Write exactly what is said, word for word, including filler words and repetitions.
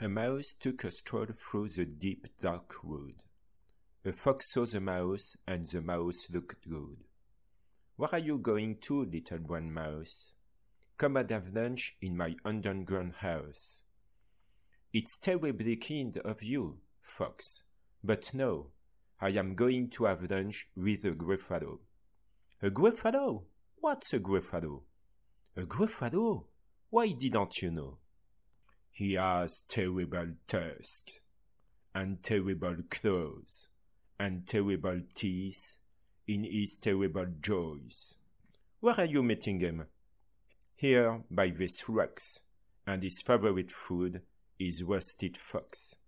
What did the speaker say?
A mouse took a stroll through the deep, dark wood. A fox saw the mouse, and the mouse looked good. "Where are you going to, little brown mouse?" "Come and have lunch in my underground house." "It's terribly kind of you, fox, but no, I am going to have lunch with a gruffalo." "A gruffalo? What's a gruffalo?" "A gruffalo? Why didn't you know?" "He has terrible tusks, and terrible claws, and terrible teeth in his terrible jaws." "Where are you meeting him?" "Here by this rocks, and his favorite food is roasted fox."